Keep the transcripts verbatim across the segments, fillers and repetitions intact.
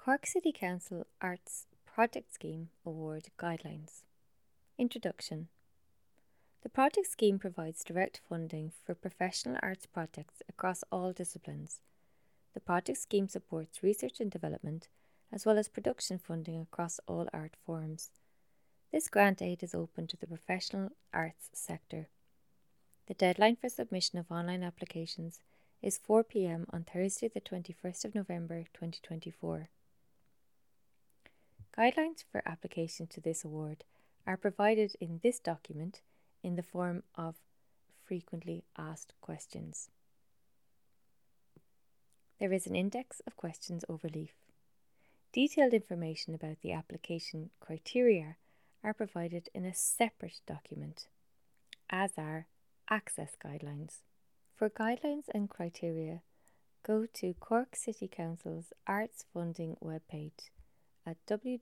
Cork City Council Arts Project Scheme Award Guidelines. Introduction. The project scheme provides direct funding for professional arts projects across all disciplines. The project scheme supports research and development, as well as production funding across all art forms. This grant aid is open to the professional arts sector. The deadline for submission of online applications is four p m on Thursday the twenty-first of November twenty twenty-four. Guidelines for application to this award are provided in this document in the form of frequently asked questions. There is an index of questions overleaf. Detailed information about the application criteria are provided in a separate document, as are access guidelines. For guidelines and criteria, go to Cork City Council's Arts Funding webpage at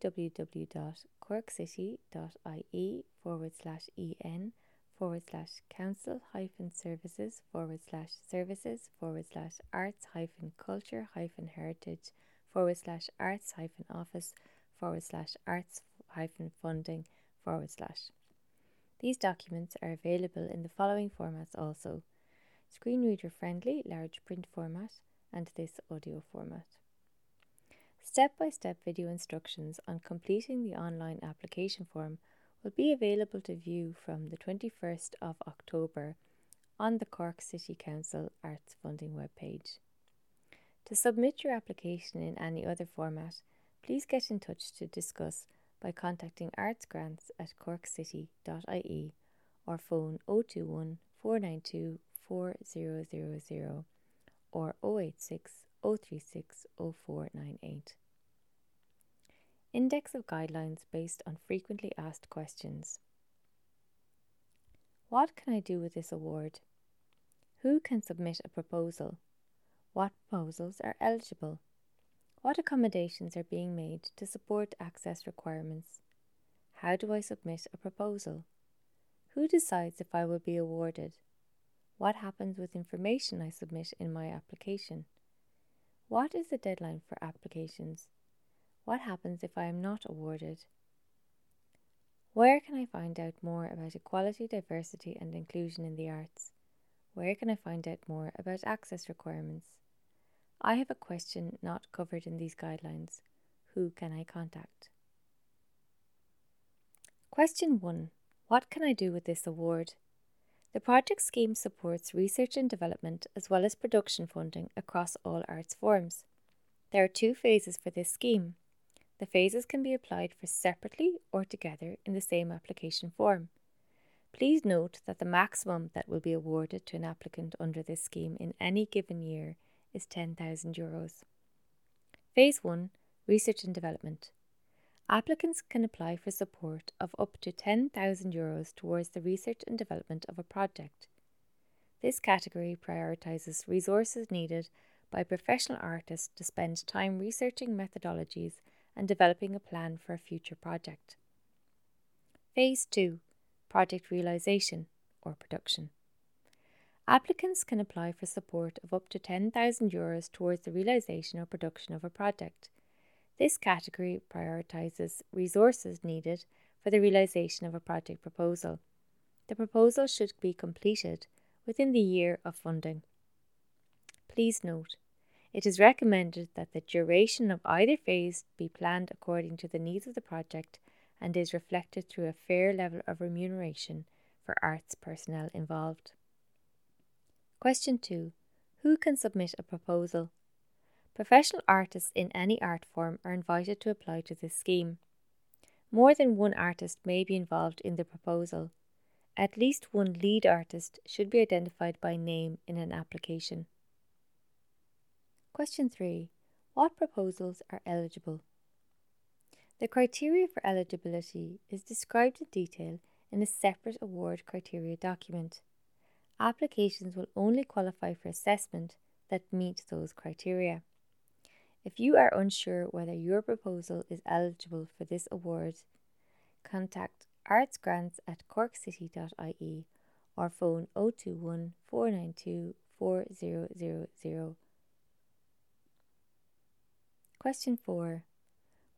www.corkcity.ie forward slash en forward slash council hyphen services forward slash services forward slash arts hyphen culture hyphen heritage forward slash arts hyphen office forward slash arts hyphen funding forward slash. These documents are available in the following formats also: screen reader friendly large print format and this audio format. Step-by-step video instructions on completing the online application form will be available to view from the twenty-first of October on the Cork City Council Arts Funding webpage. To submit your application in any other format, please get in touch to discuss by contacting Arts Grants at corkcity dot I E or phone zero two one, four nine two, four zero zero zero or zero eight six, zero three six, zero four nine eight. Index of guidelines based on frequently asked questions. What can I do with this award? Who can submit a proposal? What proposals are eligible? What accommodations are being made to support access requirements? How do I submit a proposal? Who decides if I will be awarded? What happens with information I submit in my application? What is the deadline for applications? What happens if I am not awarded? Where can I find out more about equality, diversity and inclusion in the arts? Where can I find out more about access requirements? I have a question not covered in these guidelines. Who can I contact? Question one. What can I do with this award? The project scheme supports research and development as well as production funding across all arts forms. There are two phases for this scheme. The phases can be applied for separately or together in the same application form. Please note that the maximum that will be awarded to an applicant under this scheme in any given year is ten thousand euros. Phase one. Research and Development. Applicants can apply for support of up to ten thousand euros towards the research and development of a project. This category prioritises resources needed by professional artists to spend time researching methodologies and developing a plan for a future project. Phase two. Project Realisation or Production. Applicants can apply for support of up to ten thousand euros towards the realisation or production of a project. This category prioritises resources needed for the realisation of a project proposal. The proposal should be completed within the year of funding. Please note, it is recommended that the duration of either phase be planned according to the needs of the project and is reflected through a fair level of remuneration for arts personnel involved. Question two. Who can submit a proposal? Professional artists in any art form are invited to apply to this scheme. More than one artist may be involved in the proposal. At least one lead artist should be identified by name in an application. Question three. What proposals are eligible? The criteria for eligibility is described in detail in a separate award criteria document. Applications will only qualify for assessment that meet those criteria. If you are unsure whether your proposal is eligible for this award, contact Arts Grants at corkcity dot I E or phone zero two one, four nine two, four zero zero zero. Question four.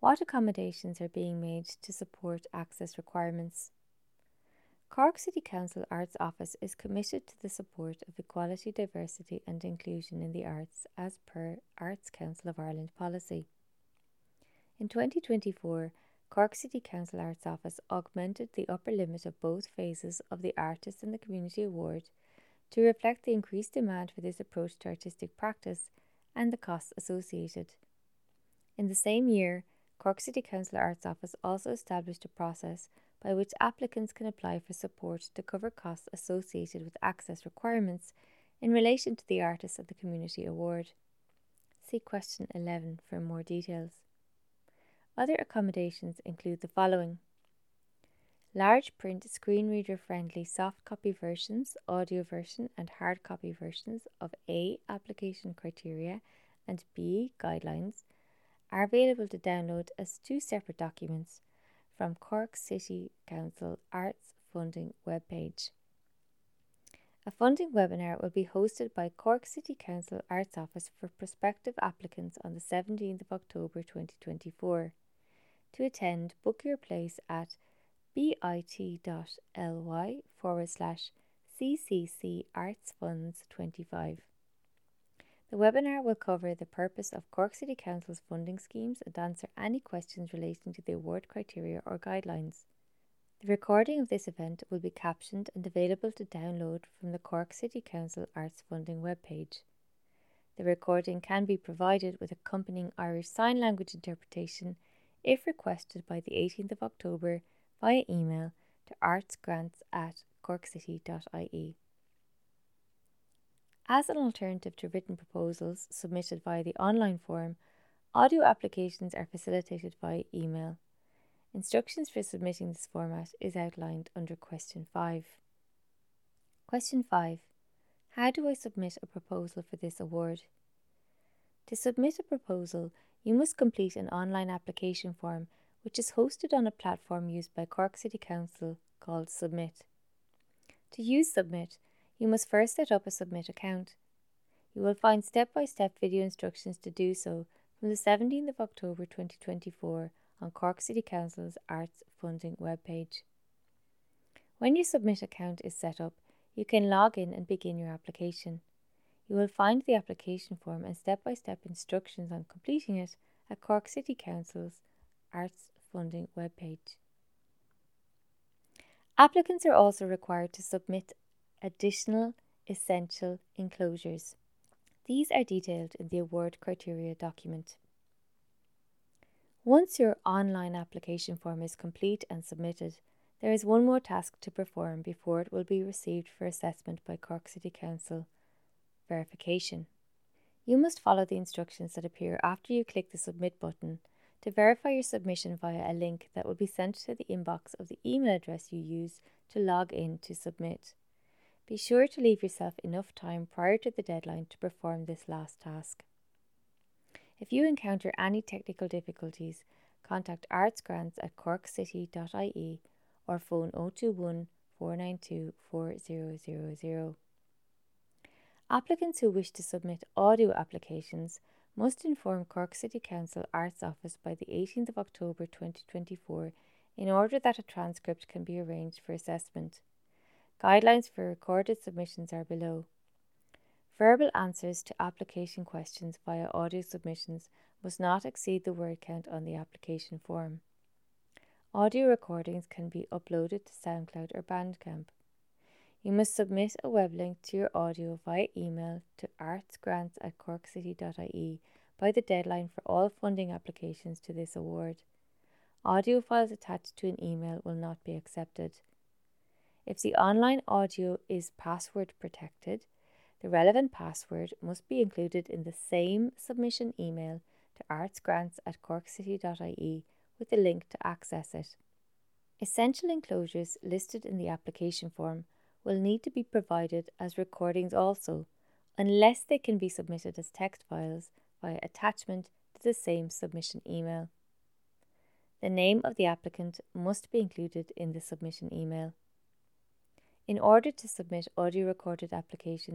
What accommodations are being made to support access requirements? Cork City Council Arts Office is committed to the support of equality, diversity and inclusion in the arts as per Arts Council of Ireland policy. In twenty twenty-four, Cork City Council Arts Office augmented the upper limit of both phases of the Artist in the Community Award to reflect the increased demand for this approach to artistic practice and the costs associated. In the same year, Cork City Council Arts Office also established a process by which applicants can apply for support to cover costs associated with access requirements in relation to the Artist of the Community Award. See question eleven for more details. Other accommodations include the following: large print screen reader friendly soft copy versions, audio version and hard copy versions of A. application criteria and B. guidelines are available to download as two separate documents from Cork City Council Arts Funding webpage. A funding webinar will be hosted by Cork City Council Arts Office for prospective applicants on the seventeenth of October twenty twenty-four. To attend, book your place at bit.ly forward slash ccc arts funds twenty-five. The webinar will cover the purpose of Cork City Council's funding schemes and answer any questions relating to the award criteria or guidelines. The recording of this event will be captioned and available to download from the Cork City Council Arts Funding webpage. The recording can be provided with accompanying Irish Sign Language interpretation if requested by the eighteenth of October via email to artsgrants at corkcity dot I E. As an alternative to written proposals submitted via the online form, audio applications are facilitated via email. Instructions for submitting this format is outlined under question five. Question five. How do I submit a proposal for this award? To submit a proposal, you must complete an online application form which is hosted on a platform used by Cork City Council called Submit. To use Submit, you must first set up a Submit account. You will find step-by-step video instructions to do so from the seventeenth of October twenty twenty-four on Cork City Council's Arts Funding webpage. When your Submit account is set up, you can log in and begin your application. You will find the application form and step-by-step instructions on completing it at Cork City Council's Arts Funding webpage. Applicants are also required to submit additional essential enclosures. These are detailed in the award criteria document. Once your online application form is complete and submitted, there is one more task to perform before it will be received for assessment by Cork City Council: verification. You must follow the instructions that appear after you click the Submit button to verify your submission via a link that will be sent to the inbox of the email address you use to log in to submit. Be sure to leave yourself enough time prior to the deadline to perform this last task. If you encounter any technical difficulties, contact artsgrants at corkcity dot I E or phone zero two one, four nine two, four zero zero zero. Applicants who wish to submit audio applications must inform Cork City Council Arts Office by the eighteenth of October twenty twenty-four in order that a transcript can be arranged for assessment. Guidelines for recorded submissions are below. Verbal answers to application questions via audio submissions must not exceed the word count on the application form. Audio recordings can be uploaded to SoundCloud or Bandcamp. You must submit a web link to your audio via email to artsgrants at corkcity dot I E by the deadline for all funding applications to this award. Audio files attached to an email will not be accepted. If the online audio is password protected, the relevant password must be included in the same submission email to artsgrants at corkcity dot I E with a link to access it. Essential enclosures listed in the application form will need to be provided as recordings also, unless they can be submitted as text files via attachment to the same submission email. The name of the applicant must be included in the submission email. In order to submit audio recorded applications,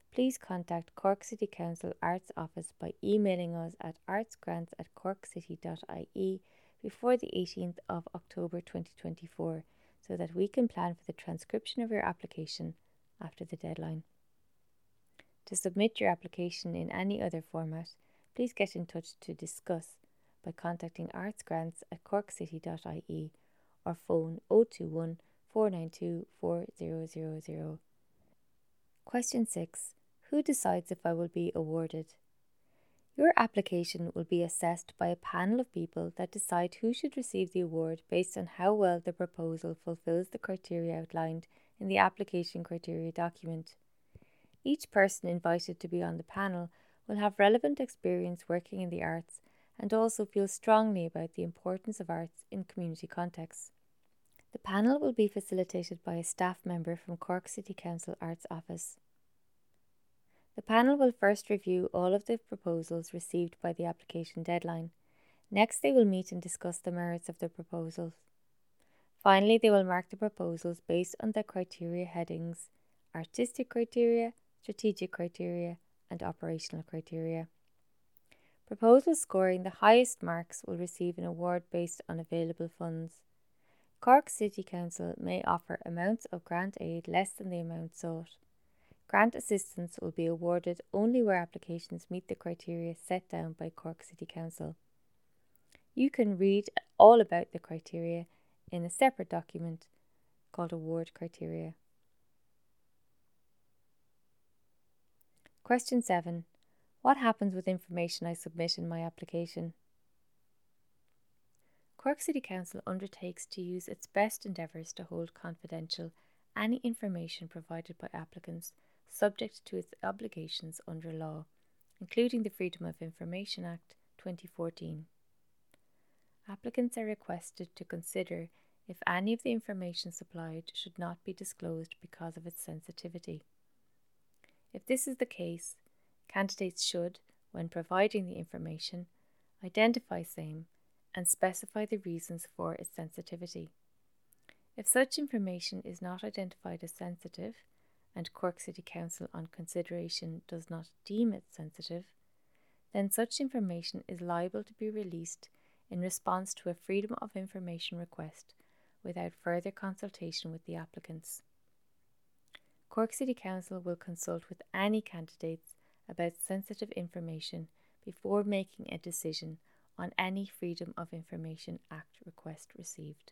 please contact Cork City Council Arts Office by emailing us at artsgrants at corkcity dot I E before the eighteenth of October twenty twenty-four so that we can plan for the transcription of your application after the deadline. To submit your application in any other format, please get in touch to discuss by contacting artsgrants at corkcity dot I E or phone zero two one, four nine two, four zero zero zero. Question six. Who decides if I will be awarded? Your application will be assessed by a panel of people that decide who should receive the award based on how well the proposal fulfills the criteria outlined in the application criteria document. Each person invited to be on the panel will have relevant experience working in the arts and also feel strongly about the importance of arts in community contexts. The panel will be facilitated by a staff member from Cork City Council Arts Office. The panel will first review all of the proposals received by the application deadline. Next, they will meet and discuss the merits of the proposals. Finally, they will mark the proposals based on the criteria headings: artistic criteria, strategic criteria, and operational criteria. Proposals scoring the highest marks will receive an award based on available funds. Cork City Council may offer amounts of grant aid less than the amount sought. Grant assistance will be awarded only where applications meet the criteria set down by Cork City Council. You can read all about the criteria in a separate document called Award Criteria. Question seven. What happens with information I submit in my application? Cork City Council undertakes to use its best endeavours to hold confidential any information provided by applicants subject to its obligations under law, including the Freedom of Information Act twenty fourteen. Applicants are requested to consider if any of the information supplied should not be disclosed because of its sensitivity. If this is the case, candidates should, when providing the information, identify same and specify the reasons for its sensitivity. If such information is not identified as sensitive, and Cork City Council on consideration does not deem it sensitive, then such information is liable to be released in response to a Freedom of Information request without further consultation with the applicants. Cork City Council will consult with any candidates about sensitive information before making a decision on any Freedom of Information Act request received.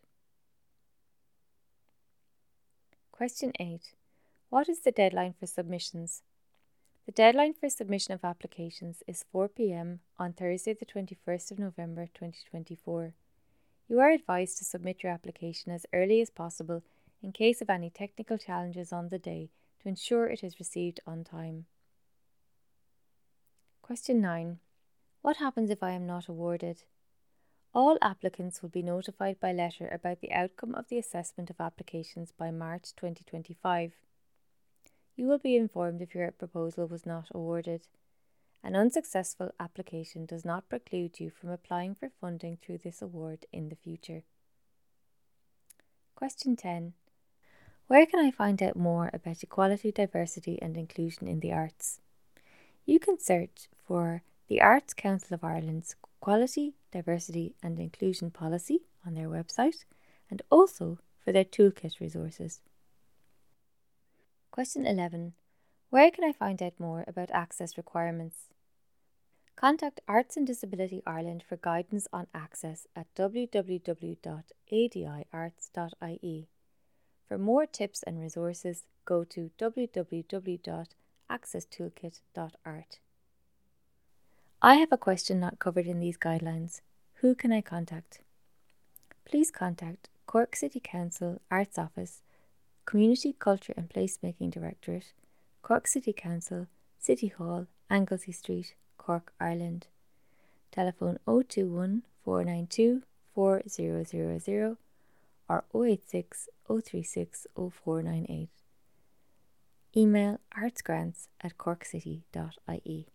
Question eight. What is the deadline for submissions? The deadline for submission of applications is four p m on Thursday the twenty-first of November twenty twenty-four. You are advised to submit your application as early as possible in case of any technical challenges on the day to ensure it is received on time. Question nine. What happens if I am not awarded? All applicants will be notified by letter about the outcome of the assessment of applications by March twenty twenty-five. You will be informed if your proposal was not awarded. An unsuccessful application does not preclude you from applying for funding through this award in the future. Question ten. Where can I find out more about equality, diversity and inclusion in the arts? You can search for the Arts Council of Ireland's Equality, Diversity and Inclusion Policy on their website and also for their toolkit resources. Question eleven. Where can I find out more about access requirements? Contact Arts and Disability Ireland for guidance on access at w w w dot a d i arts dot I E. For more tips and resources, go to w w w dot access toolkit dot art. I have a question not covered in these guidelines. Who can I contact? Please contact Cork City Council Arts Office, Community Culture and Placemaking Directorate, Cork City Council, City Hall, Anglesey Street, Cork, Ireland. Telephone zero two one, four nine two, four zero zero zero or zero eight six, zero three six, zero four nine eight. Email artsgrants at corkcity dot I E.